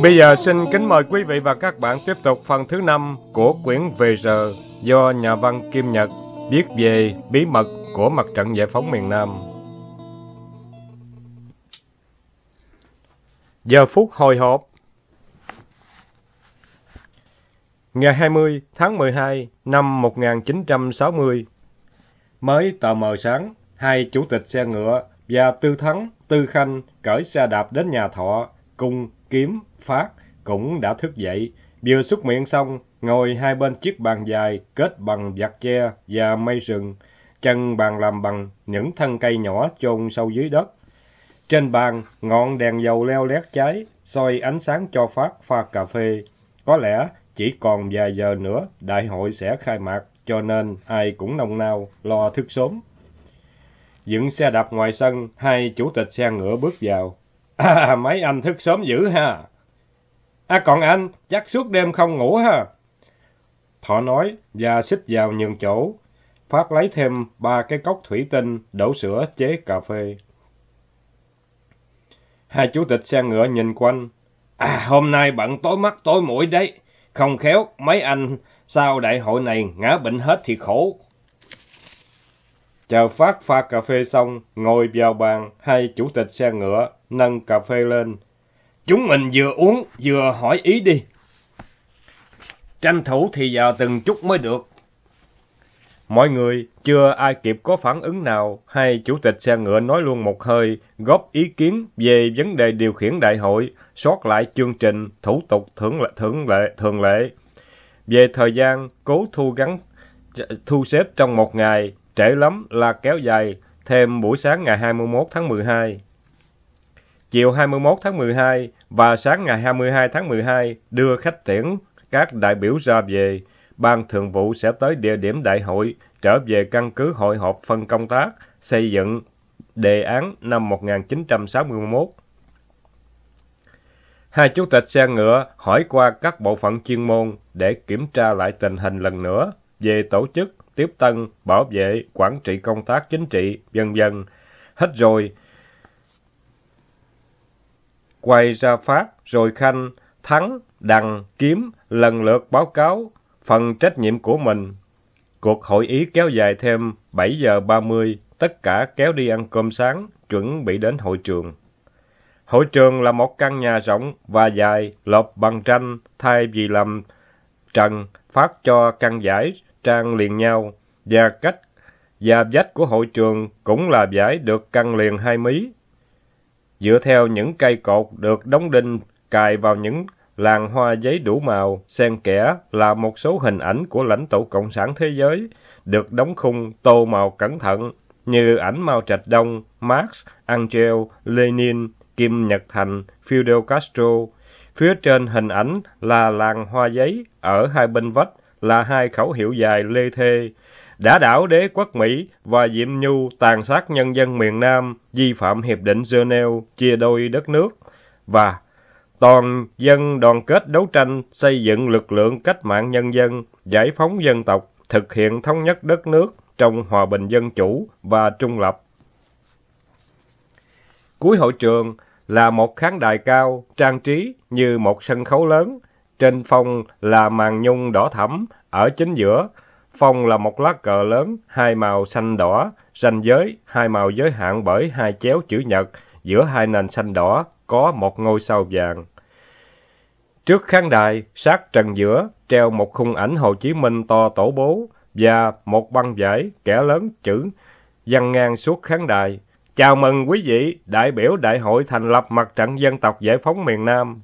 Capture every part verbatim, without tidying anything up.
Bây giờ xin kính mời quý vị và các bạn tiếp tục phần thứ năm của quyển Về giờ do nhà văn Kim Nhật viết về bí mật của mặt trận giải phóng miền Nam. Giờ phút hồi hộp. Ngày hai mươi tháng mười hai năm một nghìn chín trăm sáu mươi, mới tờ mờ sáng, hai chủ tịch xe ngựa và Tư Thắng, Tư Khanh cởi xe đạp đến nhà Thọ, Cung, Kiếm, Phát cũng đã thức dậy, vừa súc miệng xong, ngồi hai bên chiếc bàn dài kết bằng vạt tre và mây rừng, chân bàn làm bằng những thân cây nhỏ chôn sâu dưới đất. Trên bàn, ngọn đèn dầu leo lét cháy, soi ánh sáng cho Phát pha cà phê. Có lẽ chỉ còn vài giờ nữa đại hội sẽ khai mạc, cho nên ai cũng nông nao, lo thức sớm. Dựng xe đạp ngoài sân, hai chủ tịch xe ngựa bước vào. À, mấy anh thức sớm dữ ha. À, còn anh, chắc suốt đêm không ngủ ha. Thọ nói và xích vào nhường chỗ. Phát lấy thêm ba cái cốc thủy tinh, đổ sữa chế cà phê. Hai chủ tịch xe ngựa nhìn quanh. À, hôm nay bận tối mắt tối mũi đấy. Không khéo, mấy anh sau đại hội này ngã bệnh hết thì khổ. Chờ Phát pha cà phê xong, ngồi vào bàn, hai chủ tịch xe ngựa nâng cà phê lên. Chúng mình vừa uống, vừa hỏi ý đi. Tranh thủ thì vào từng chút mới được. Mọi người chưa ai kịp có phản ứng nào, hai chủ tịch xe ngựa nói luôn một hơi, góp ý kiến về vấn đề điều khiển đại hội, soát lại chương trình, thủ tục thường lệ, thường lệ, thường lệ. Về thời gian, cố thu gắn, thu xếp trong một ngày, trễ lắm là kéo dài, thêm buổi sáng ngày hai mươi mốt tháng mười hai. Chiều hai mươi mốt tháng mười hai và sáng ngày hai mươi hai tháng mười hai đưa khách tiễn các đại biểu ra về. Ban thường vụ sẽ tới địa điểm đại hội, trở về căn cứ hội họp phân công tác, xây dựng đề án năm một nghìn chín trăm sáu mươi mốt. Hai chủ tịch xe ngựa hỏi qua các bộ phận chuyên môn để kiểm tra lại tình hình lần nữa về tổ chức, tiếp tân, bảo vệ, quản trị công tác chính trị, vân vân. Hết rồi, quay ra Phát, rồi Khanh, Thắng, Đằng, Kiếm lần lượt báo cáo phần trách nhiệm của mình. Cuộc hội ý kéo dài thêm bảy giờ ba mươi, tất cả kéo đi ăn cơm sáng, chuẩn bị đến hội trường. Hội trường là một căn nhà rộng và dài, lợp bằng tranh, thay vì làm trần, Phát cho căn vải trang liền nhau, và cách và vách của hội trường cũng là vải được căng liền hai mí. Dựa theo những cây cột được đóng đinh cài vào những làn hoa giấy đủ màu, xen kẽ là một số hình ảnh của lãnh tụ Cộng sản thế giới, được đóng khung tô màu cẩn thận, như ảnh Mao Trạch Đông, Marx, Angel, Lenin, Kim Nhật Thành, Fidel Castro. Phía trên hình ảnh là làn hoa giấy, ở hai bên vách là hai khẩu hiệu dài lê thê: đã đảo đế quốc Mỹ và Diệm Nhu tàn sát nhân dân miền Nam, vi phạm hiệp định Geneva, chia đôi đất nước, và toàn dân đoàn kết đấu tranh, xây dựng lực lượng cách mạng nhân dân, giải phóng dân tộc, thực hiện thống nhất đất nước trong hòa bình dân chủ và trung lập. Cuối hội trường là một khán đài cao, trang trí như một sân khấu lớn. Trên phong là màn nhung đỏ thẫm, ở chính giữa phong là một lá cờ lớn, hai màu xanh đỏ, ranh giới hai màu giới hạn bởi hai chéo chữ nhật, giữa hai nền xanh đỏ có một ngôi sao vàng. Trước khán đài, sát trần giữa, treo một khung ảnh Hồ Chí Minh to tổ bố và một băng vải kẻ lớn chữ văng ngang suốt khán đài: chào mừng quý vị đại biểu đại hội thành lập mặt trận dân tộc giải phóng miền Nam.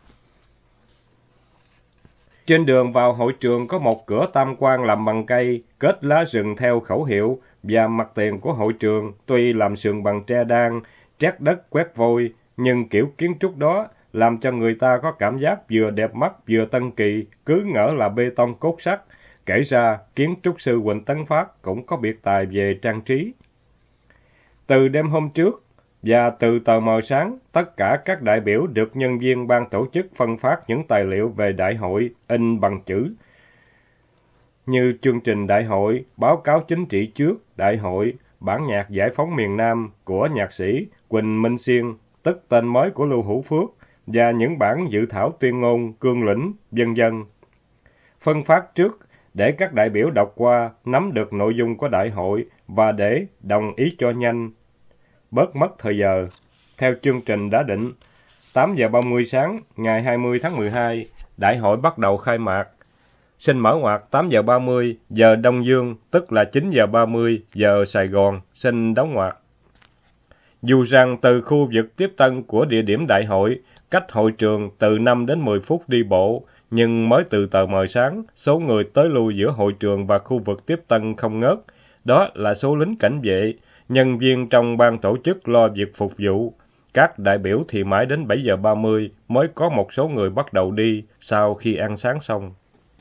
Trên đường vào hội trường có một cửa tam quan làm bằng cây, kết lá rừng theo khẩu hiệu, và mặt tiền của hội trường tuy làm sườn bằng tre đan, trét đất quét vôi, nhưng kiểu kiến trúc đó làm cho người ta có cảm giác vừa đẹp mắt vừa tân kỳ, cứ ngỡ là bê tông cốt sắt. Kể ra, kiến trúc sư Huỳnh Tấn Phát cũng có biệt tài về trang trí. Từ đêm hôm trước và từ tờ mờ sáng, tất cả các đại biểu được nhân viên ban tổ chức phân phát những tài liệu về đại hội in bằng chữ, như chương trình đại hội, báo cáo chính trị trước đại hội, bản nhạc giải phóng miền Nam của nhạc sĩ Quỳnh Minh Xuyên, tức tên mới của Lưu Hữu Phước, và những bản dự thảo tuyên ngôn, cương lĩnh, vân vân. Phân phát trước để các đại biểu đọc qua, nắm được nội dung của đại hội và để đồng ý cho nhanh, bớt mất thời giờ. Theo chương trình đã định, tám giờ ba mươi sáng ngày hai mươi tháng mười hai, đại hội bắt đầu khai mạc. Xin mở ngoặc tám giờ ba mươi giờ Đông Dương, tức là chín giờ ba mươi giờ Sài Gòn, xin đóng ngoặc. Dù rằng từ khu vực tiếp tân của địa điểm đại hội, cách hội trường từ năm đến mười phút đi bộ, nhưng mới từ tờ mờ sáng, số người tới lui giữa hội trường và khu vực tiếp tân không ngớt. Đó là số lính cảnh vệ, nhân viên trong ban tổ chức lo việc phục vụ. Các đại biểu thì mãi đến bảy giờ ba mươi mới có một số người bắt đầu đi sau khi ăn sáng xong.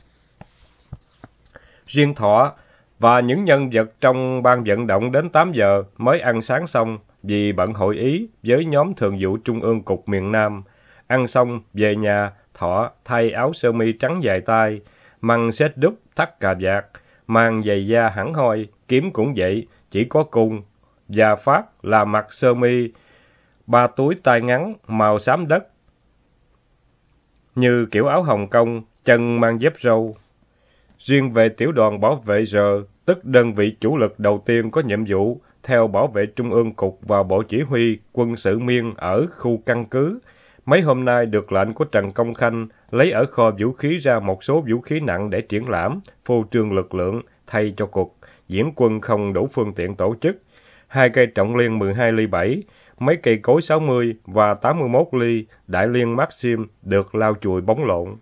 Riêng Thọ và những nhân vật trong ban vận động đến tám giờ mới ăn sáng xong vì bận hội ý với nhóm thường vụ Trung ương Cục miền Nam. Ăn xong về nhà, Thọ thay áo sơ mi trắng dài tay, măng xếp đúc thắt cà vạt, mang giày da hẳn hoi, kiếm cũng vậy, chỉ có cung, và Phát là mặc sơ mi, ba túi tay ngắn màu xám đất, như kiểu áo Hồng Kông, chân mang dép râu. Riêng về tiểu đoàn bảo vệ giờ, tức đơn vị chủ lực đầu tiên có nhiệm vụ theo bảo vệ Trung ương Cục và Bộ Chỉ huy quân sự Miên ở khu căn cứ. Mấy hôm nay được lệnh của Trần Công Khanh lấy ở kho vũ khí ra một số vũ khí nặng để triển lãm, phô trương lực lượng, thay cho cuộc diễn quân không đủ phương tiện tổ chức. Hai cây trọng liên mười hai ly bảy, mấy cây cối sáu mươi và tám mươi mốt ly, đại liên Maxim được lau chùi bóng lộn.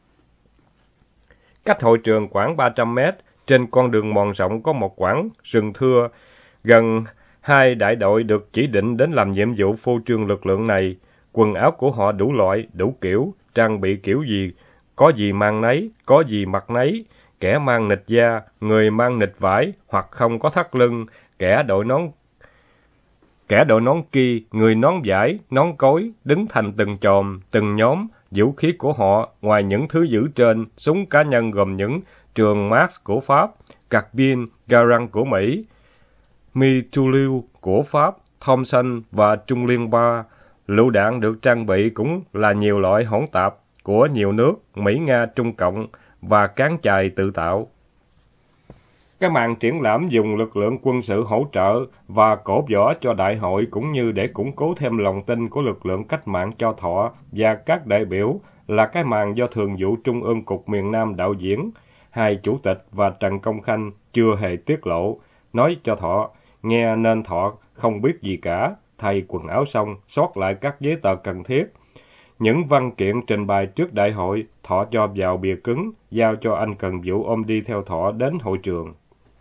Cách hội trường khoảng ba trăm mét, trên con đường mòn rộng có một quãng rừng thưa. Gần hai đại đội được chỉ định đến làm nhiệm vụ phô trương lực lượng này. Quần áo của họ đủ loại, đủ kiểu, trang bị kiểu gì, có gì mang nấy, có gì mặc nấy. Kẻ mang nịt da, người mang nịt vải hoặc không có thắt lưng, kẻ đội nón kẻ đội nón ki, người nón vải, nón cối, đứng thành từng chòm, từng nhóm. Vũ khí của họ, ngoài những thứ giữ trên, súng cá nhân gồm những trường Mark của Pháp, Carbine, Garand của Mỹ, Mituliu của Pháp, Thompson và Trung Liên ba. Lựu đạn được trang bị cũng là nhiều loại hỗn tạp của nhiều nước, Mỹ, Nga, Trung Cộng và cán chài tự tạo. Cái màn triển lãm dùng lực lượng quân sự hỗ trợ và cổ võ cho đại hội cũng như để củng cố thêm lòng tin của lực lượng cách mạng cho Thọ và các đại biểu là cái màn do Thường vụ Trung ương Cục miền Nam đạo diễn. Hai chủ tịch và Trần Công Khanh chưa hề tiết lộ, nói cho Thọ nghe nên Thọ không biết gì cả, thay quần áo xong, xót lại các giấy tờ cần thiết. Những văn kiện trình bày trước đại hội, Thọ cho vào bìa cứng, giao cho anh Cần Vũ ôm đi theo Thọ đến hội trường.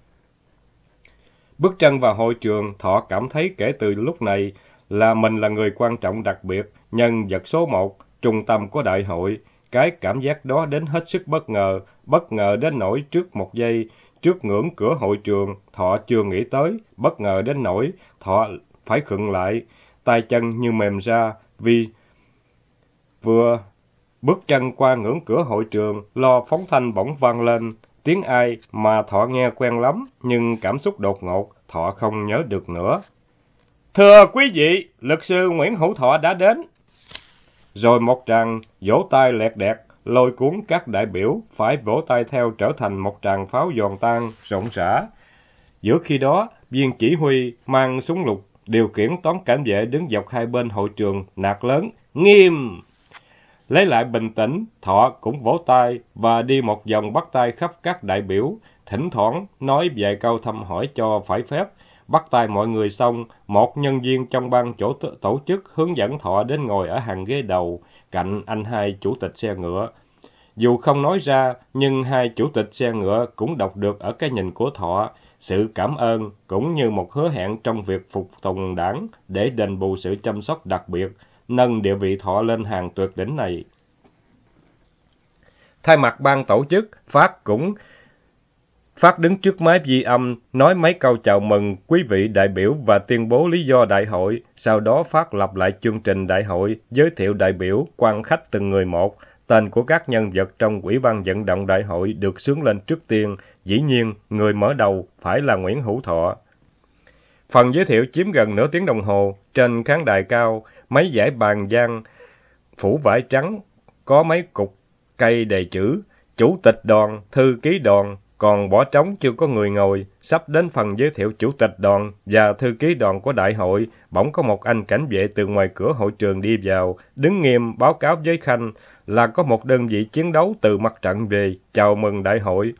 Bước chân vào hội trường, Thọ cảm thấy kể từ lúc này là mình là người quan trọng đặc biệt, nhân vật số một, trung tâm của đại hội. Cái cảm giác đó đến hết sức bất ngờ, bất ngờ đến nỗi trước một giây, trước ngưỡng cửa hội trường, Thọ chưa nghĩ tới, bất ngờ đến nỗi Thọ phải khựng lại, tay chân như mềm ra vì vừa bước chân qua ngưỡng cửa hội trường, lo phóng thanh bỗng vang lên. Tiếng ai mà Thọ nghe quen lắm, nhưng cảm xúc đột ngột, Thọ không nhớ được nữa. Thưa quý vị, luật sư Nguyễn Hữu Thọ đã đến. Rồi một tràng vỗ tay lẹt đẹt, lôi cuốn các đại biểu phải vỗ tay theo trở thành một tràng pháo giòn tan, rộn rã. Giữa khi đó, viên chỉ huy mang súng lục, điều khiển toán cảnh vệ đứng dọc hai bên hội trường, nạt lớn, nghiêm! Lấy lại bình tĩnh, Thọ cũng vỗ tay và đi một vòng bắt tay khắp các đại biểu, thỉnh thoảng nói vài câu thăm hỏi cho phải phép. Bắt tay mọi người xong, một nhân viên trong ban chỗ tổ chức hướng dẫn Thọ đến ngồi ở hàng ghế đầu, cạnh anh hai chủ tịch xe ngựa. Dù không nói ra, nhưng hai chủ tịch xe ngựa cũng đọc được ở cái nhìn của Thọ sự cảm ơn cũng như một hứa hẹn trong việc phục tùng đảng để đền bù sự chăm sóc đặc biệt, nâng địa vị Thọ lên hàng tuyệt đỉnh này. Thay mặt ban tổ chức, Phát cũng Phát đứng trước máy ghi âm, nói mấy câu chào mừng quý vị đại biểu và tuyên bố lý do đại hội. Sau đó Phát lặp lại chương trình đại hội, giới thiệu đại biểu, quan khách từng người một. Tên của các nhân vật trong Ủy ban vận động đại hội được xướng lên trước tiên. Dĩ nhiên, người mở đầu phải là Nguyễn Hữu Thọ. Phần giới thiệu chiếm gần nửa tiếng đồng hồ. Trên khán đài cao, mấy dải bàn gian phủ vải trắng, có mấy cục cây đề chữ chủ tịch đoàn, thư ký đoàn, còn bỏ trống chưa có người ngồi. Sắp đến phần giới thiệu chủ tịch đoàn và thư ký đoàn của đại hội, bỗng có một anh cảnh vệ từ ngoài cửa hội trường đi vào, đứng nghiêm báo cáo với Khanh là có một đơn vị chiến đấu từ mặt trận về, chào mừng đại hội.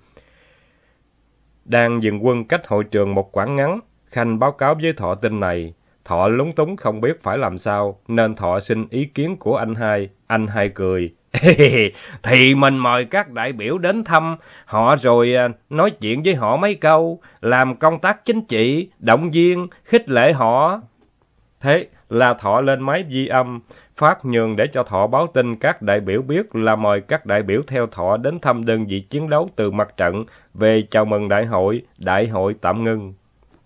Đang dừng quân cách hội trường một quãng ngắn, Khanh báo cáo với Thọ tin này. Thọ lúng túng không biết phải làm sao, nên Thọ xin ý kiến của anh hai. Anh hai cười. Thì mình mời các đại biểu đến thăm họ rồi nói chuyện với họ mấy câu, làm công tác chính trị, động viên, khích lệ họ. Thế là Thọ lên máy ghi âm, phát nhường để cho Thọ báo tin các đại biểu biết là mời các đại biểu theo Thọ đến thăm đơn vị chiến đấu từ mặt trận về chào mừng đại hội, đại hội tạm ngưng.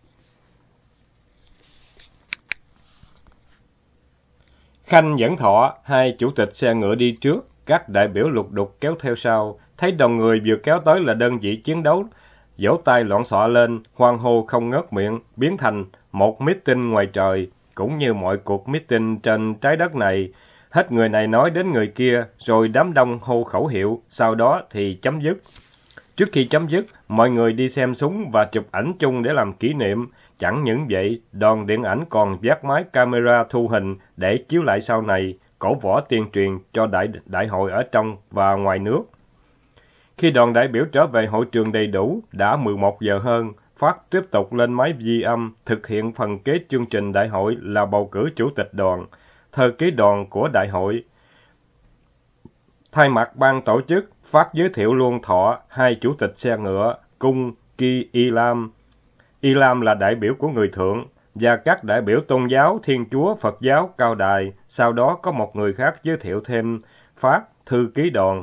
Khanh dẫn Thọ, hai chủ tịch xe ngựa đi trước, các đại biểu lục đục kéo theo sau, thấy đoàn người vừa kéo tới là đơn vị chiến đấu, vỗ tay loạn xạ lên, hoan hô không ngớt miệng, biến thành một meeting ngoài trời, cũng như mọi cuộc meeting trên trái đất này. Hết người này nói đến người kia, rồi đám đông hô khẩu hiệu, sau đó thì chấm dứt. Trước khi chấm dứt, mọi người đi xem súng và chụp ảnh chung để làm kỷ niệm. Chẳng những vậy, đoàn điện ảnh còn vác máy camera thu hình để chiếu lại sau này, cổ võ tuyên truyền cho đại, đại hội ở trong và ngoài nước. Khi đoàn đại biểu trở về hội trường đầy đủ, đã mười một giờ hơn, Phát tiếp tục lên máy ghi âm, thực hiện phần kế chương trình đại hội là bầu cử chủ tịch đoàn, thư ký đoàn của đại hội. Thay mặt ban tổ chức, Phát giới thiệu luôn Thọ, hai chủ tịch xe ngựa, Cung Ki Y Lam. Y Lam là đại biểu của người Thượng, và các đại biểu tôn giáo, Thiên Chúa, Phật giáo, Cao Đài. Sau đó có một người khác giới thiệu thêm Phát, thư ký đoàn.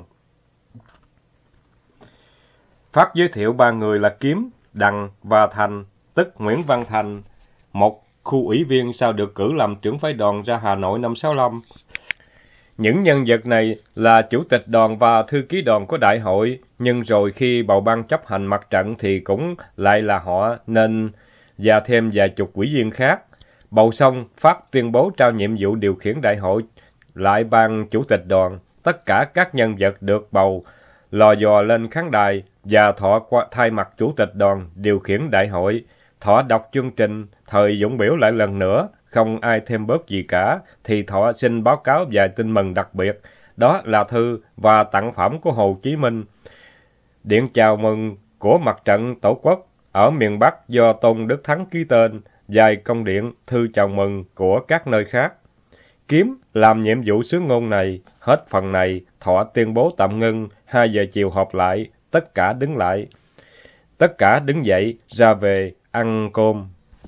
Phát giới thiệu ba người là Kiếm, Đằng và Thành, tức Nguyễn Văn Thành, một khu ủy viên sau được cử làm trưởng phái đoàn ra Hà Nội năm sáu lăm. Những nhân vật này là chủ tịch đoàn và thư ký đoàn của đại hội, nhưng rồi khi bầu ban chấp hành mặt trận thì cũng lại là họ, nên và thêm vài chục ủy viên khác. Bầu xong, Phát tuyên bố trao nhiệm vụ điều khiển đại hội lại ban chủ tịch đoàn. Tất cả các nhân vật được bầu lò dò lên khán đài và Thọ qua thay mặt chủ tịch đoàn điều khiển đại hội. Thọ đọc chương trình, thời dũng biểu lại lần nữa, không ai thêm bớt gì cả, thì Thọ xin báo cáo vài tin mừng đặc biệt, đó là thư và tặng phẩm của Hồ Chí Minh, điện chào mừng của mặt trận Tổ quốc ở miền Bắc do Tôn Đức Thắng ký tên, vài công điện, thư chào mừng của các nơi khác. Kiếm làm nhiệm vụ sứ ngôn này, hết phần này, Thọ tuyên bố tạm ngưng, hai giờ chiều họp lại, tất cả đứng lại. Tất cả đứng dậy, ra về, ăn cơm.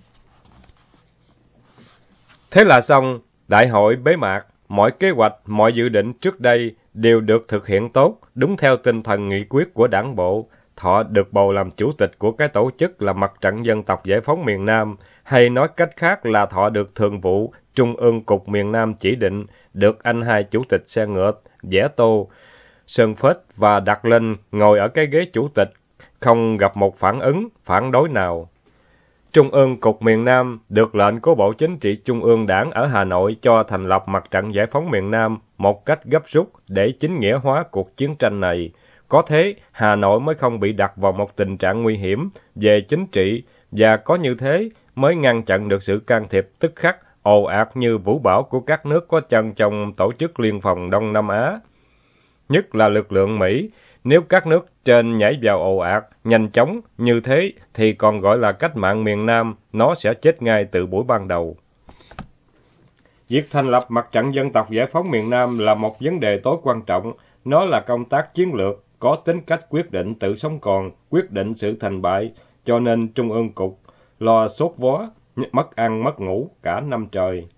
Thế là xong, đại hội bế mạc, mọi kế hoạch, mọi dự định trước đây đều được thực hiện tốt, đúng theo tinh thần nghị quyết của đảng bộ. Thọ được bầu làm chủ tịch của cái tổ chức là Mặt trận Dân tộc Giải phóng miền Nam, hay nói cách khác là Thọ được thường vụ Trung ương Cục miền Nam chỉ định, được anh hai chủ tịch xe ngựa vẽ tô, sơn phết và đặt lên ngồi ở cái ghế chủ tịch, không gặp một phản ứng, phản đối nào. Trung ương Cục miền Nam được lệnh của Bộ Chính trị Trung ương Đảng ở Hà Nội cho thành lập Mặt trận Giải phóng miền Nam một cách gấp rút để chính nghĩa hóa cuộc chiến tranh này. Có thế, Hà Nội mới không bị đặt vào một tình trạng nguy hiểm về chính trị, và có như thế mới ngăn chặn được sự can thiệp tức khắc, ồ ạt như vũ bão của các nước có chân trong Tổ chức Liên phòng Đông Nam Á. Nhất là lực lượng Mỹ, nếu các nước trên nhảy vào ồ ạt, nhanh chóng như thế thì còn gọi là cách mạng miền Nam, nó sẽ chết ngay từ buổi ban đầu. Việc thành lập Mặt trận Dân tộc Giải phóng miền Nam là một vấn đề tối quan trọng, nó là công tác chiến lược, có tính cách quyết định tự sống còn, quyết định sự thành bại, cho nên Trung ương Cục lo sốt vó, mất ăn mất ngủ cả năm trời.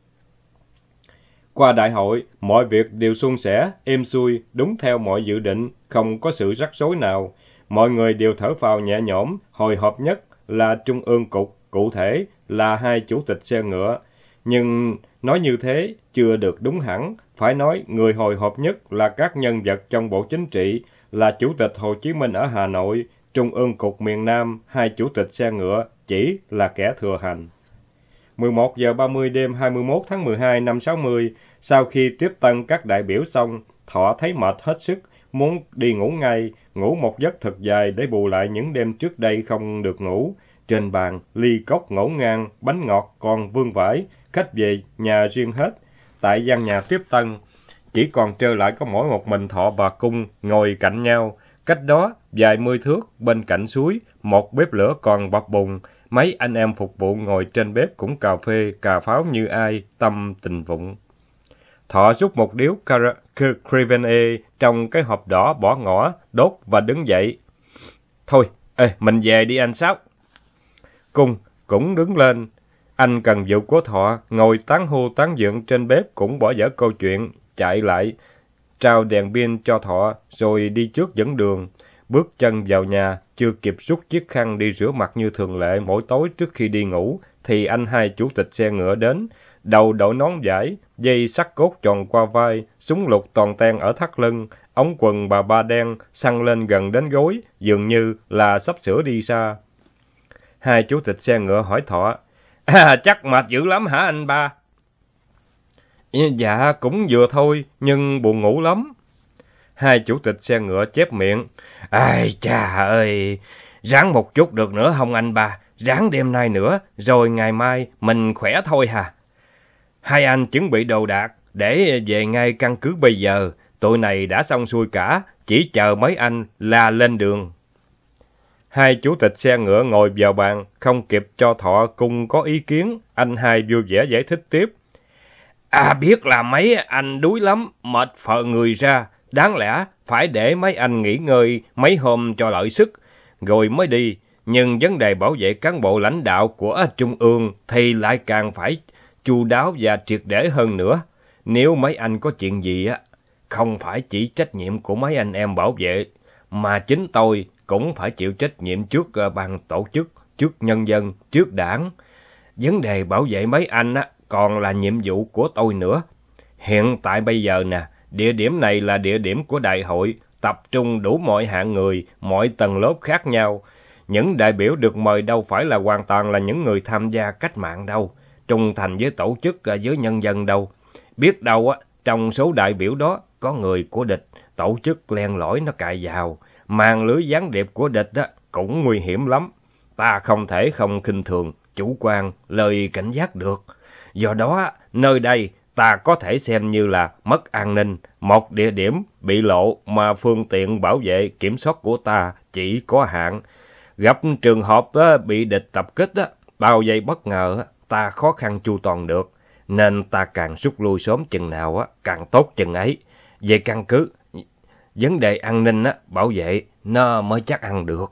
Qua đại hội, mọi việc đều suôn sẻ, êm xuôi, đúng theo mọi dự định, không có sự rắc rối nào. Mọi người đều thở phào nhẹ nhõm, hồi hộp nhất là Trung ương Cục, cụ thể là hai chủ tịch xe ngựa. Nhưng nói như thế chưa được đúng hẳn, phải nói người hồi hộp nhất là các nhân vật trong Bộ Chính trị, là Chủ tịch Hồ Chí Minh ở Hà Nội, Trung ương Cục miền Nam, hai chủ tịch xe ngựa, chỉ là kẻ thừa hành. mười một giờ ba mươi đêm hai mươi mốt tháng mười hai năm sáu mươi, sau khi tiếp tân các đại biểu xong, Thọ thấy mệt hết sức, muốn đi ngủ ngay, ngủ một giấc thật dài để bù lại những đêm trước đây không được ngủ. Trên bàn, ly cốc ngổn ngang, bánh ngọt còn vương vãi, khách về nhà riêng hết. Tại gian nhà tiếp tân, chỉ còn trơ lại có mỗi một mình Thọ và Cung ngồi cạnh nhau. Cách đó, vài mươi thước, bên cạnh suối, một bếp lửa còn bập bùng. Mấy anh em phục vụ ngồi trên bếp cũng cà phê, cà pháo như ai, tâm tình vụng. Thọ rút một điếu Crivenet trong cái hộp đỏ bỏ ngỏ, đốt và đứng dậy. Thôi, ê, mình về đi anh Sáu. Cung cũng đứng lên. Anh cần vụ của Thọ, ngồi tán hô tán dượng trên bếp cũng bỏ dở câu chuyện, chạy lại, trao đèn pin cho Thọ, rồi đi trước dẫn đường. Bước chân vào nhà, chưa kịp rút chiếc khăn đi rửa mặt như thường lệ mỗi tối trước khi đi ngủ, thì anh hai chủ tịch xe ngựa đến. Đầu đội nón vải, dây sắt cốt tròn qua vai, súng lục toàn ten ở thắt lưng, ống quần bà ba đen xăng lên gần đến gối, dường như là sắp sửa đi xa. Hai chủ tịch xe ngựa hỏi Thọ, à, chắc mệt dữ lắm hả anh ba? Dạ, cũng vừa thôi, nhưng buồn ngủ lắm. Hai chủ tịch xe ngựa chép miệng, ai chà ơi, ráng một chút được nữa không anh ba, ráng đêm nay nữa, rồi ngày mai mình khỏe thôi hà. Hai anh chuẩn bị đồ đạc, để về ngay căn cứ bây giờ, tụi này đã xong xuôi cả, chỉ chờ mấy anh là lên đường. Hai chủ tịch xe ngựa ngồi vào bàn, không kịp cho Thọ Cung có ý kiến, anh hai vui vẻ giải thích tiếp. À, biết là mấy anh đuối lắm, mệt phờ người ra, đáng lẽ phải để mấy anh nghỉ ngơi mấy hôm cho lợi sức, rồi mới đi. Nhưng vấn đề bảo vệ cán bộ lãnh đạo của Trung ương thì lại càng phải chu đáo và triệt để hơn nữa. Nếu mấy anh có chuyện gì á, không phải chỉ trách nhiệm của mấy anh em bảo vệ, mà chính tôi cũng phải chịu trách nhiệm trước ban tổ chức, trước nhân dân, trước đảng. Vấn đề bảo vệ mấy anh á, còn là nhiệm vụ của tôi nữa. Hiện tại bây giờ nè, địa điểm này là địa điểm của đại hội, tập trung đủ mọi hạng người, mọi tầng lớp khác nhau. Những đại biểu được mời đâu phải là hoàn toàn là những người tham gia cách mạng đâu, trung thành với tổ chức, với nhân dân đâu. Biết đâu á, trong số đại biểu đó có người của địch, tổ chức len lỏi nó cài vào, màn lưới gián điệp của địch á, cũng nguy hiểm lắm. Ta không thể không khinh thường, chủ quan, lời cảnh giác được. Do đó, nơi đây ta có thể xem như là mất an ninh, một địa điểm bị lộ mà phương tiện bảo vệ kiểm soát của ta chỉ có hạn. Gặp trường hợp á, bị địch tập kích, á, bao vây bất ngờ, á, ta khó khăn chu toàn được, nên ta càng rút lui sớm chừng nào á, càng tốt chừng ấy. Về căn cứ, vấn đề an ninh á, bảo vệ nó mới chắc ăn được.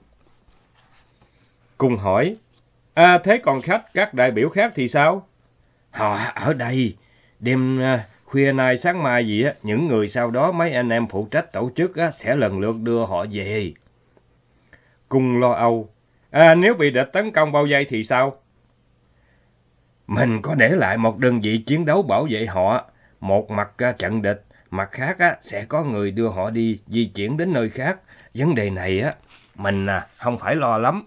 Cung hỏi, à, thế còn khách, các đại biểu khác thì sao? Họ ở đây, đêm uh, khuya nay sáng mai gì á, những người sau đó mấy anh em phụ trách tổ chức á, sẽ lần lượt đưa họ về. Cung lo âu, à, nếu bị địch tấn công bao vây thì sao? Mình có để lại một đơn vị chiến đấu bảo vệ họ, một mặt uh, trận địch, mặt khác á, sẽ có người đưa họ đi di chuyển đến nơi khác. Vấn đề này á, mình à, không phải lo lắm.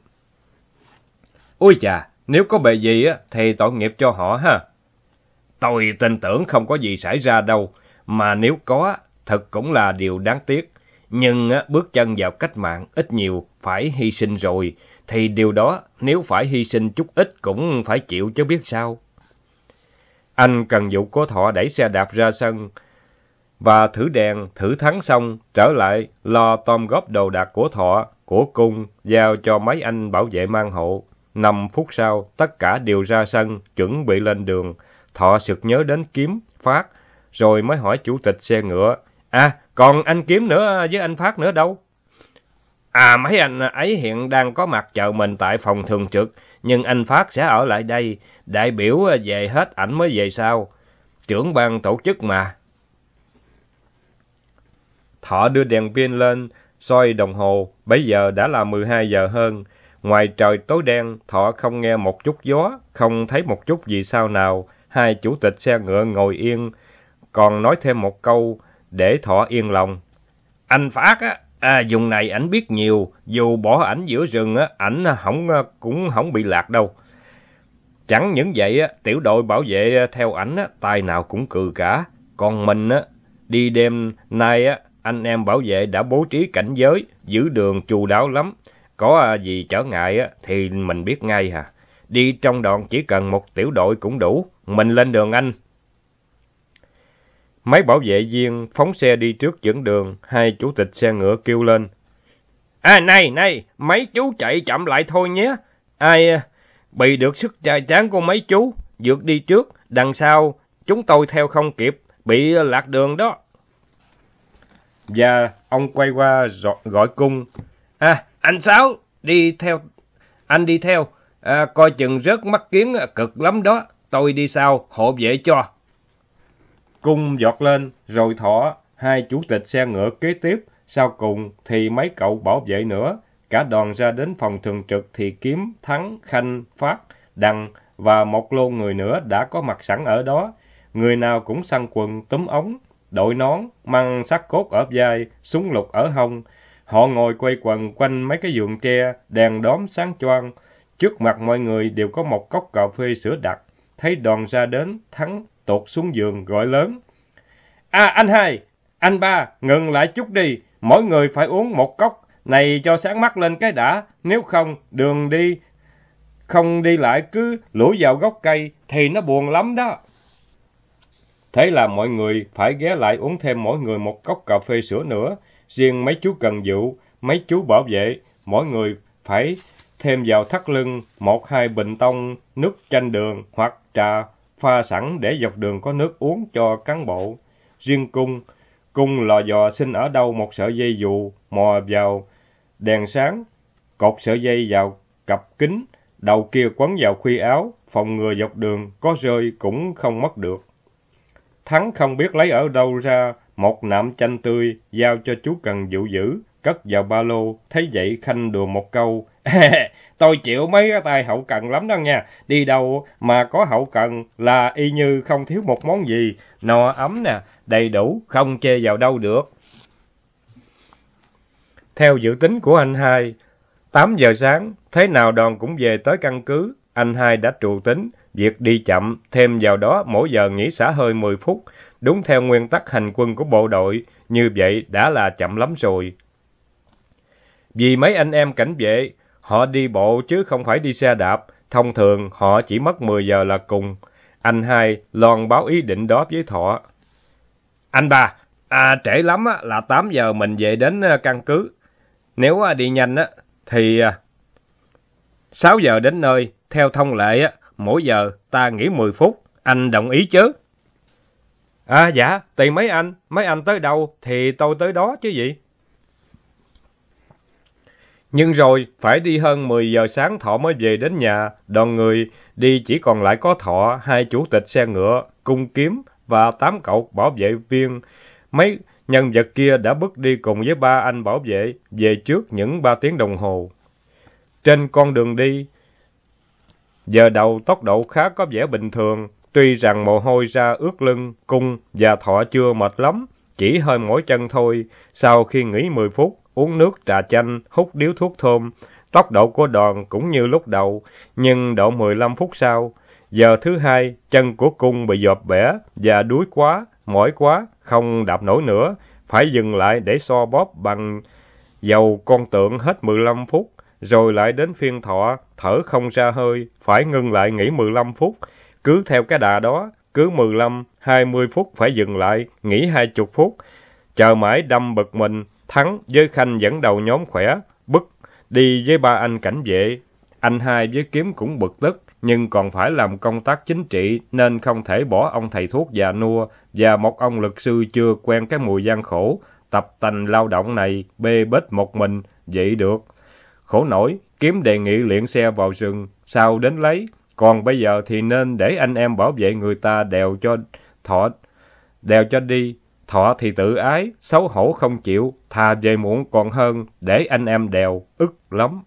Ôi chà, nếu có bề gì á, thì tội nghiệp cho họ ha. Tôi tin tưởng không có gì xảy ra đâu, mà nếu có, thật cũng là điều đáng tiếc. Nhưng á, bước chân vào cách mạng ít nhiều phải hy sinh rồi, thì điều đó nếu phải hy sinh chút ít cũng phải chịu chứ biết sao. Anh cần vụ của Thọ đẩy xe đạp ra sân, và thử đèn, thử thắng xong, trở lại lo tom góp đồ đạc của Thọ, của Cung, giao cho mấy anh bảo vệ mang hộ. Năm phút sau, tất cả đều ra sân, chuẩn bị lên đường. Thọ sực nhớ đến Kiếm, Phát, rồi mới hỏi chủ tịch xe ngựa. À, còn anh Kiếm nữa với anh Phát nữa đâu? À, mấy anh ấy hiện đang có mặt chờ mình tại phòng thường trực, nhưng anh Phát sẽ ở lại đây. Đại biểu về hết ảnh mới về sau. Trưởng ban tổ chức mà. Thọ đưa đèn pin lên, soi đồng hồ, bấy giờ đã là mười hai giờ hơn. Ngoài trời tối đen, Thọ không nghe một chút gió, không thấy một chút gì sao nào. Hai chủ tịch xe ngựa ngồi yên, còn nói thêm một câu để Thọ yên lòng. Anh Phát á, à, vùng này ảnh biết nhiều, dù bỏ ảnh giữa rừng á, ảnh không cũng không bị lạc đâu. Chẳng những vậy, tiểu đội bảo vệ theo ảnh tay nào cũng cừ cả. Còn mình, đi đêm nay, anh em bảo vệ đã bố trí cảnh giới, giữ đường chu đáo lắm. Có gì trở ngại thì mình biết ngay hà. Đi trong đoàn chỉ cần một tiểu đội cũng đủ. Mình lên đường anh. Mấy bảo vệ viên phóng xe đi trước dẫn đường. Hai chủ tịch xe ngựa kêu lên. À này, này, mấy chú chạy chậm lại thôi nhé. Ai bị được sức trai tráng của mấy chú, vượt đi trước, đằng sau chúng tôi theo không kịp, bị lạc đường đó. Và ông quay qua gọi Cung. À, anh Sáu, đi theo, anh đi theo, à, coi chừng rớt mắt kiến cực lắm đó, tôi đi sau, hộ vệ cho. Cung giọt lên, rồi Thọ, hai chủ tịch xe ngựa kế tiếp, sau cùng thì mấy cậu bảo vệ nữa. Cả đoàn ra đến phòng thường trực thì Kiếm, Thắng, Khanh, Phát, Đằng và một lô người nữa đã có mặt sẵn ở đó. Người nào cũng xăng quần, túm ống, đội nón, mang sắt cốt ở vai, súng lục ở hông. Họ ngồi quay quần quanh mấy cái vườn tre, đèn đóm sáng choang. Trước mặt mọi người đều có một cốc cà phê sữa đặc. Thấy đoàn ra đến, Thắng tụt xuống giường gọi lớn. À anh hai, anh ba, ngừng lại chút đi, mỗi người phải uống một cốc này cho sáng mắt lên cái đã, nếu không đường đi không đi lại cứ lủi vào gốc cây thì nó buồn lắm đó. Thế là mọi người phải ghé lại uống thêm mỗi người một cốc cà phê sữa nữa. Riêng mấy chú cần vụ, mấy chú bảo vệ, mỗi người phải thêm vào thắt lưng một hai bình tông nước chanh đường hoặc trà pha sẵn để dọc đường có nước uống cho cán bộ. Riêng Cung, Cung lò dò xin ở đâu một sợi dây dù, mò vào đèn sáng, cột sợi dây vào cặp kính, đầu kia quấn vào khuy áo, phòng ngừa dọc đường có rơi cũng không mất được. Thắng không biết lấy ở đâu ra một nạm chanh tươi, giao cho chú cần vụ giữ, cất vào ba lô, thấy vậy Khanh đùa một câu. Tôi chịu mấy cái tay hậu cần lắm đó nha, đi đâu mà có hậu cần là y như không thiếu một món gì, no ấm nè, đầy đủ, không chê vào đâu được. Theo dự tính của anh hai, tám giờ sáng, thế nào đoàn cũng về tới căn cứ, anh hai đã trù tính, việc đi chậm, thêm vào đó mỗi giờ nghỉ xả hơi mười phút, đúng theo nguyên tắc hành quân của bộ đội, như vậy đã là chậm lắm rồi. Vì mấy anh em cảnh vệ, họ đi bộ chứ không phải đi xe đạp, thông thường họ chỉ mất mười giờ là cùng. Anh hai loan báo ý định đó với Thọ. Anh ba, à, trễ lắm á, là tám giờ mình về đến căn cứ. Nếu đi nhanh á, thì sáu giờ đến nơi, theo thông lệ á, mỗi giờ ta nghỉ mười phút, anh đồng ý chứ? À dạ, tùy mấy anh, mấy anh tới đâu thì tôi tới đó chứ gì. Nhưng rồi, phải đi hơn mười giờ sáng Thọ mới về đến nhà, đoàn người đi chỉ còn lại có Thọ, hai chủ tịch xe ngựa, Cung Kiếm và tám cậu bảo vệ viên. Mấy nhân vật kia đã bước đi cùng với ba anh bảo vệ về trước những ba tiếng đồng hồ. Trên con đường đi, giờ đầu tốc độ khá có vẻ bình thường, tuy rằng mồ hôi ra ướt lưng, Cung và Thọ chưa mệt lắm, chỉ hơi mỏi chân thôi. Sau khi nghỉ mười phút, uống nước trà chanh, hút điếu thuốc thơm, tốc độ của đoàn cũng như lúc đầu, nhưng độ mười lăm phút sau, giờ thứ hai, chân của Cung bị dọp bẻ và đuối quá, mỏi quá, không đạp nổi nữa, phải dừng lại để xoa bóp bằng dầu con tượng hết mười lăm phút, rồi lại đến phiên Thọ, thở không ra hơi, phải ngưng lại nghỉ mười lăm phút. Cứ theo cái đà đó, cứ mười lăm, hai mươi phút phải dừng lại, nghỉ hai mươi phút. Chờ mãi đâm bực mình, Thắng với Khanh dẫn đầu nhóm khỏe, bức đi với ba anh cảnh vệ. Anh hai với Kiếm cũng bực tức, nhưng còn phải làm công tác chính trị nên không thể bỏ ông thầy thuốc già nua và một ông luật sư chưa quen cái mùi gian khổ, tập tành lao động này bê bết một mình, vậy được. Khổ nổi, Kiếm đề nghị liệng xe vào rừng, sau đến lấy, còn bây giờ thì nên để anh em bảo vệ người ta đèo cho Thọ, đèo cho đi. Thọ thì tự ái, xấu hổ không chịu, thà về muộn còn hơn, để anh em đèo, ức lắm.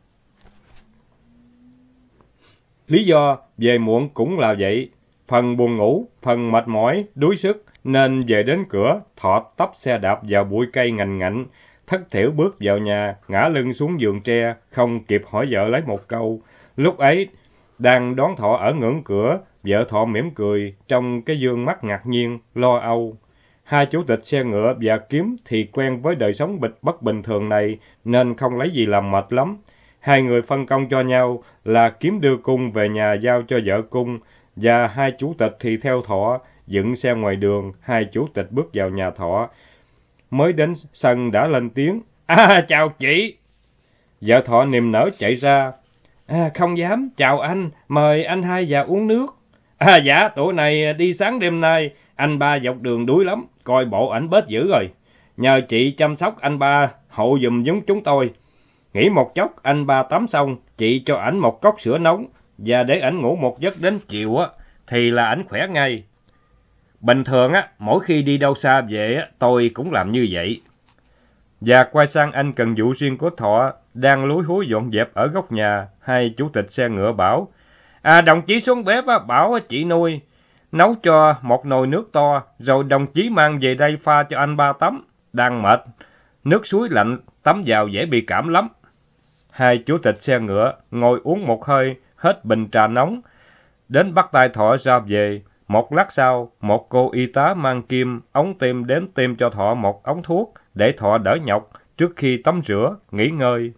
Lý do về muộn cũng là vậy, phần buồn ngủ, phần mệt mỏi, đuối sức, nên về đến cửa, Thọ tấp xe đạp vào bụi cây ngành ngạnh, thất thểu bước vào nhà, ngã lưng xuống giường tre, không kịp hỏi vợ lấy một câu. Lúc ấy, Đang đón Thọ ở ngưỡng cửa, vợ Thọ mỉm cười, trong cái dương mắt ngạc nhiên, lo âu. Hai chủ tịch xe ngựa và Kiếm thì quen với đời sống bịch bất bình thường này, nên không lấy gì làm mệt lắm. Hai người phân công cho nhau là Kiếm đưa cung về nhà giao cho vợ cung, và hai chủ tịch thì theo Thọ, dựng xe ngoài đường, hai chủ tịch bước vào nhà Thọ. Mới đến sân đã lên tiếng, à, chào chị. Vợ Thọ niềm nở chạy ra, à, không dám, chào anh, mời anh hai vào uống nước. À, dạ, tụi này đi sáng đêm nay, anh ba dọc đường đuối lắm, coi bộ ảnh bết dữ rồi. Nhờ chị chăm sóc anh ba, hộ giùm giống chúng tôi. Nghỉ một chốc, anh ba tắm xong, chị cho ảnh một cốc sữa nóng, và để ảnh ngủ một giấc đến chiều á, thì là ảnh khỏe ngay. Bình thường á, mỗi khi đi đâu xa về á, tôi cũng làm như vậy. Và quay sang anh cần vụ riêng của Thọ, đang lúi húi dọn dẹp ở góc nhà, hai chủ tịch xe ngựa bảo, à, đồng chí xuống bếp á, bảo chị nuôi, nấu cho một nồi nước to, rồi đồng chí mang về đây pha cho anh ba tắm, đang mệt, nước suối lạnh, tắm vào dễ bị cảm lắm. Hai chủ tịch xe ngựa ngồi uống một hơi, hết bình trà nóng, đến bắt tay Thọ ra về. Một lát sau, một cô y tá mang kim, ống tiêm đến tiêm cho Thọ một ống thuốc, để Thọ đỡ nhọc trước khi tắm rửa, nghỉ ngơi.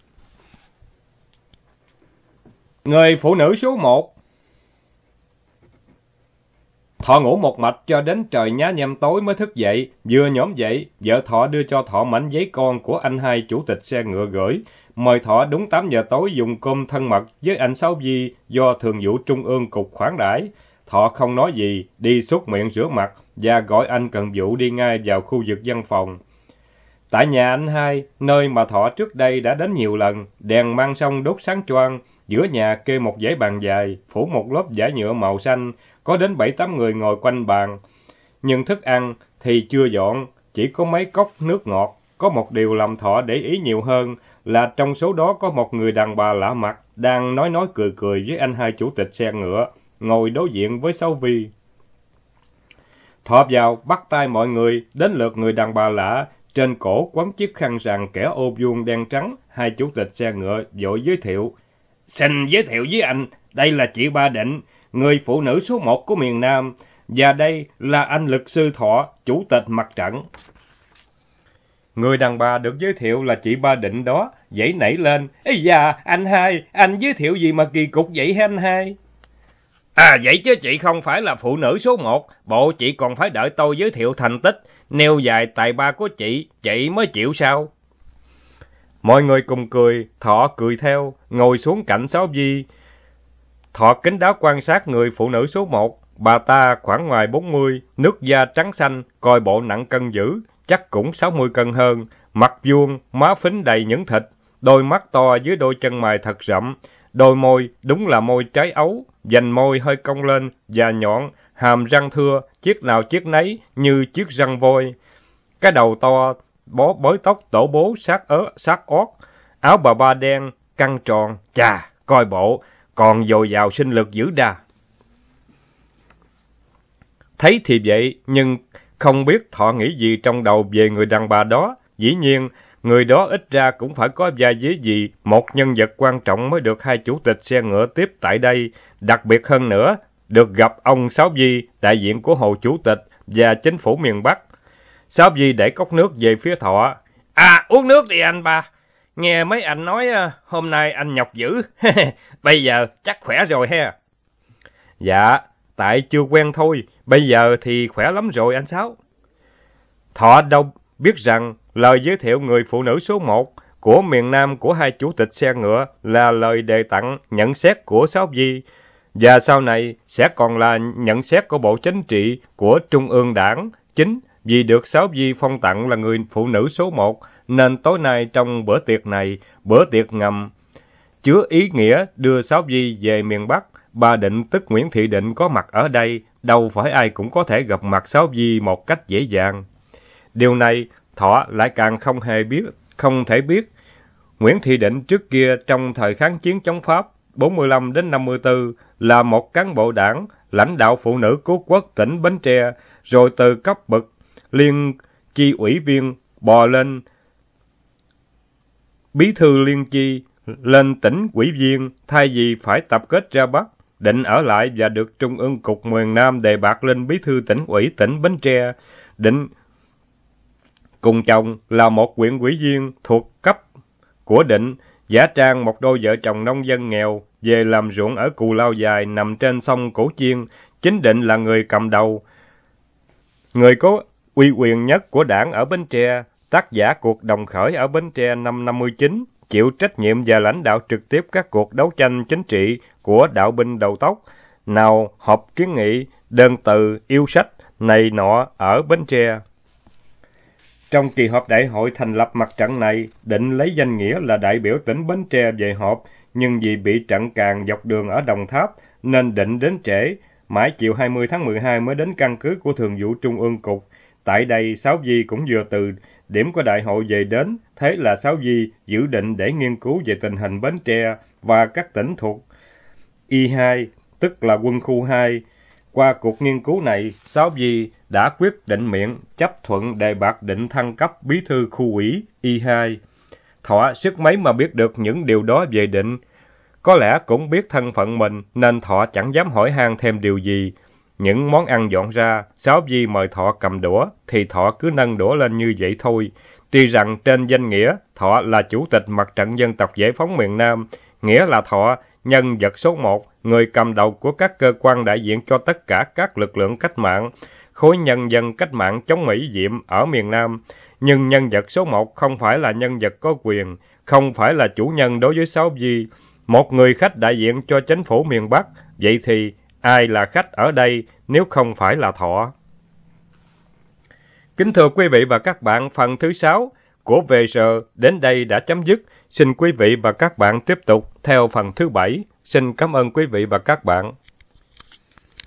Người phụ nữ số một. Thọ ngủ một mạch cho đến trời nhá nhem tối mới thức dậy. Vừa nhổm dậy, vợ Thọ đưa cho Thọ mảnh giấy con của anh hai chủ tịch xe ngựa gửi, mời Thọ đúng tám giờ tối dùng cơm thân mật với anh Sáu Di do Thường vụ Trung ương Cục khoản đãi. Thọ không nói gì, đi súc miệng rửa mặt và gọi anh cần vụ đi ngay vào khu vực văn phòng. Tại nhà anh hai, nơi mà Thọ trước đây đã đến nhiều lần, đèn mang sông đốt sáng choang, giữa nhà kê một dãy bàn dài, phủ một lớp vải nhựa màu xanh, có đến bảy tám người ngồi quanh bàn. Nhưng thức ăn thì chưa dọn, chỉ có mấy cốc nước ngọt. Có một điều làm Thọ để ý nhiều hơn là trong số đó có một người đàn bà lạ mặt, đang nói nói cười cười với anh hai chủ tịch xe ngựa, ngồi đối diện với Sáu Vi. Thọ vào bắt tay mọi người, đến lượt người đàn bà lạ, trên cổ quấn chiếc khăn rằn kẻ ô vuông đen trắng. Hai chủ tịch xe ngựa vội giới thiệu, xin giới thiệu với anh, đây là chị Ba Định, người phụ nữ số một của miền Nam, và đây là anh luật sư Thọ, chủ tịch mặt trận. Người đàn bà được giới thiệu là chị Ba Định đó, dãy nảy lên, ê da, anh hai, anh giới thiệu gì mà kỳ cục vậy hả anh hai? À, vậy chứ chị không phải là phụ nữ số một, bộ chị còn phải đợi tôi giới thiệu thành tích, nêu dài tài ba của chị, chị mới chịu sao? Mọi người cùng cười, Thọ cười theo, ngồi xuống cạnh Sáu Vi. Thọ kính đáo quan sát người phụ nữ số một, bà ta khoảng ngoài bốn mươi, nước da trắng xanh, coi bộ nặng cân dữ, chắc cũng sáu mươi cân hơn, mặt vuông, má phính đầy những thịt, đôi mắt to dưới đôi chân mày thật rậm, đôi môi đúng là môi trái ấu, vành môi hơi cong lên và nhọn, hàm răng thưa, chiếc nào chiếc nấy như chiếc răng voi. Cái đầu to, bó bới tóc tổ bố sát ớ, sát ót, áo bà ba đen, căng tròn, chà, coi bộ, còn dồi dào sinh lực dữ đà. Thấy thì vậy, nhưng không biết Thọ nghĩ gì trong đầu về người đàn bà đó. Dĩ nhiên, người đó ít ra cũng phải có vai vế gì, một nhân vật quan trọng mới được hai chủ tịch xe ngựa tiếp tại đây. Đặc biệt hơn nữa, được gặp ông Sáu Vi, đại diện của Hồ Chủ tịch và chính phủ miền Bắc. Sáu Vi đẩy cốc nước về phía Thọ. À, uống nước đi anh ba. Nghe mấy anh nói hôm nay anh nhọc dữ. Bây giờ chắc khỏe rồi ha. Dạ, tại chưa quen thôi. Bây giờ thì khỏe lắm rồi anh Sáu. Thọ đâu biết rằng lời giới thiệu người phụ nữ số một của miền Nam của hai chủ tịch xe ngựa là lời đề tặng nhận xét của Sáu Vi, và sau này sẽ còn là nhận xét của Bộ Chính trị của Trung ương Đảng. Chính vì được Sáu Vi phong tặng là người phụ nữ số một, nên tối nay trong bữa tiệc này, bữa tiệc ngầm, chứa ý nghĩa đưa Sáu Vi về miền Bắc. Bà Định tức Nguyễn Thị Định có mặt ở đây, đâu phải ai cũng có thể gặp mặt Sáu Vi một cách dễ dàng. Điều này Thọ lại càng không hề biết, không thể biết. Nguyễn Thị Định trước kia trong thời kháng chiến chống Pháp bốn mươi lăm đến năm mươi tư là một cán bộ đảng, lãnh đạo phụ nữ cứu quốc tỉnh Bến Tre, rồi từ cấp bậc liên chi ủy viên bò lên bí thư liên chi, lên tỉnh ủy viên, thay vì phải tập kết ra Bắc. định ở lại và được Trung ương Cục miền Nam đề bạt lên bí thư tỉnh ủy tỉnh Bến Tre. Định cùng chồng là một huyện ủy viên thuộc cấp của Định, giả trang một đôi vợ chồng nông dân nghèo về làm ruộng ở Cù Lao Dài nằm trên sông Cổ Chiên. Chính Định là người cầm đầu, người có uy quyền nhất của đảng ở Bến Tre, tác giả cuộc đồng khởi ở Bến Tre năm năm mươi chín, chịu trách nhiệm và lãnh đạo trực tiếp các cuộc đấu tranh chính trị của đạo binh đầu tóc, nào họp kiến nghị, đơn từ, yêu sách này nọ ở Bến Tre. Trong kỳ họp đại hội thành lập mặt trận này, Định lấy danh nghĩa là đại biểu tỉnh Bến Tre về họp, nhưng vì bị trận càn dọc đường ở Đồng Tháp, nên Định đến trễ, mãi chiều hai mươi tháng mười hai mới đến căn cứ của Thường vụ Trung ương Cục. Tại đây, Sáu Di cũng vừa từ điểm của đại hội về đến, thế là Sáu Di dự định để nghiên cứu về tình hình Bến Tre và các tỉnh thuộc I hai, tức là quân khu hai. Qua cuộc nghiên cứu này, Sáu Di đã quyết định miệng chấp thuận đề bạt Định thăng cấp bí thư khu ủy I hai. Thọ sức mấy mà biết được những điều đó về Định, có lẽ cũng biết thân phận mình nên Thọ chẳng dám hỏi han thêm điều gì. Những món ăn dọn ra, Sáu Di mời Thọ cầm đũa, thì Thọ cứ nâng đũa lên như vậy thôi. Tuy rằng trên danh nghĩa, Thọ là chủ tịch Mặt trận Dân tộc Giải phóng miền Nam, nghĩa là Thọ, nhân vật số một, người cầm đầu của các cơ quan đại diện cho tất cả các lực lượng cách mạng, khối nhân dân cách mạng chống Mỹ Diệm ở miền Nam. Nhưng nhân vật số một không phải là nhân vật có quyền, không phải là chủ nhân đối với Sáu Di, một người khách đại diện cho chính phủ miền Bắc. Vậy thì ai là khách ở đây nếu không phải là Thọ? Kính thưa quý vị và các bạn, phần thứ sáu của vê rờ đến đây đã chấm dứt. Xin quý vị và các bạn tiếp tục theo phần thứ bảy. Xin cảm ơn quý vị và các bạn.